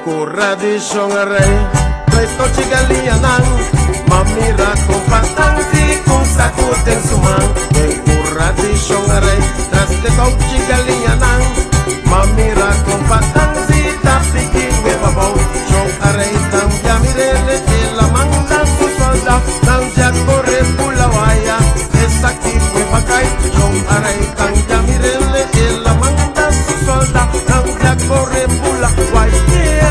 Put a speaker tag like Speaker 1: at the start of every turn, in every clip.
Speaker 1: curra di shongarei, preto chigalia nang, mamira con patanzi, con sakuten sumang, curra di shongarei, tras de kau chigalia nang, mamira con patanzi, tapi kiwe babau, shongarei tam yamirele, la manda su solda, nang jakore pulawaya, esa kiwe bakai, shongarei tam yamirele, la manda su solda, nang jakore pulawaya.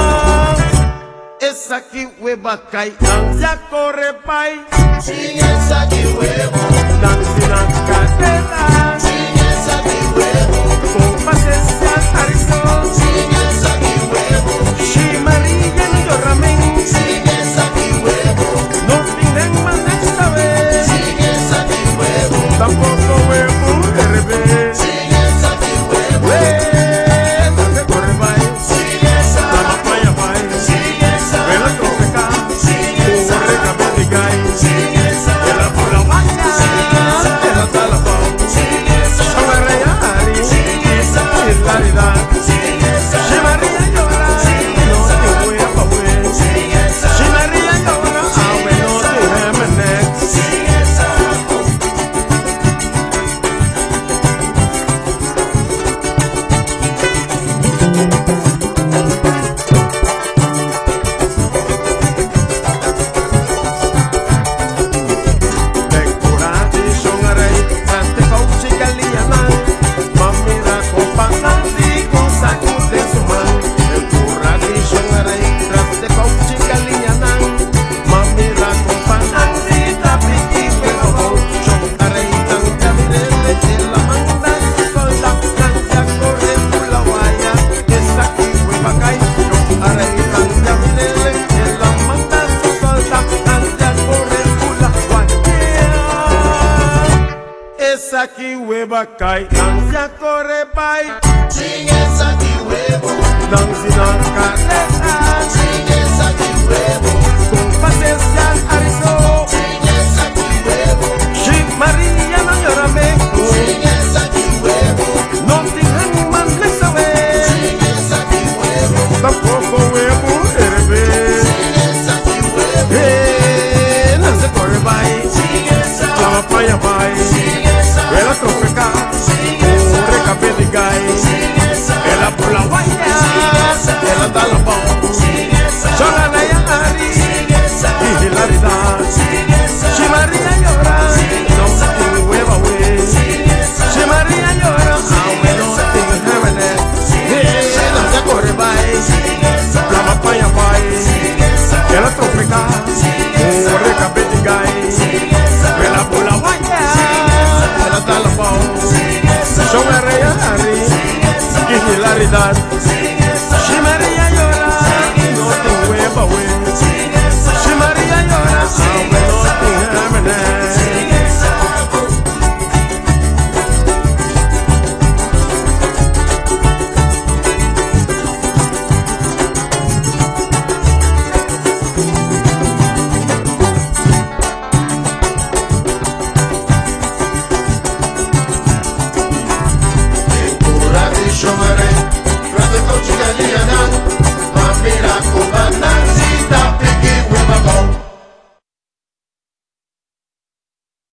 Speaker 1: Esa kiwe bakai, nang jakore pai,
Speaker 2: Sing esa kiwebo,
Speaker 1: nang sinang kadela,
Speaker 2: sing esa kiwebo,
Speaker 1: kung pasesya ariso,
Speaker 2: sing esa kiwebo,
Speaker 1: si Maria Ndoraming,
Speaker 2: sing esa kiwebo,
Speaker 1: no pinang managsawe,
Speaker 2: sing esa kiwebo,
Speaker 1: tampoco huevo herbe,
Speaker 2: sing esa kiwebo,
Speaker 1: date corre bai,
Speaker 2: sing esa,
Speaker 1: dama paya bai,
Speaker 2: sing esa,
Speaker 1: vela tropeca,
Speaker 2: sing esa,
Speaker 1: corre cabeligay,
Speaker 2: sing esa,
Speaker 1: vela pulawanya, vela talabao,
Speaker 2: sing esa,
Speaker 1: Samarayari,
Speaker 2: sing esa,
Speaker 1: hilaridad,
Speaker 2: sing esa,
Speaker 1: si Maria llora, no te voy a pawe,
Speaker 2: sing esa,
Speaker 1: si Maria llora, awe no te remenek,
Speaker 2: sing esa.
Speaker 1: Decorati shongarei, tante cauci galianan, mamira compananti con sacute suman. Decorati shongarei, tante cauci galianan, mamira compananti tapi kiwe obo. Shongarei tan kamirele, la manda su solda, kanja corre pulawaya, esa kiwe bakai. Shongarei tan kamirele, la manda su solda, kanja corre pulawaya. Esa kiwe bakai, kanja corre bai,
Speaker 2: Sing esa kiwebo,
Speaker 1: nang sinang kadeta,
Speaker 2: sing esa kiwebo,
Speaker 1: kung pasesyan ariso.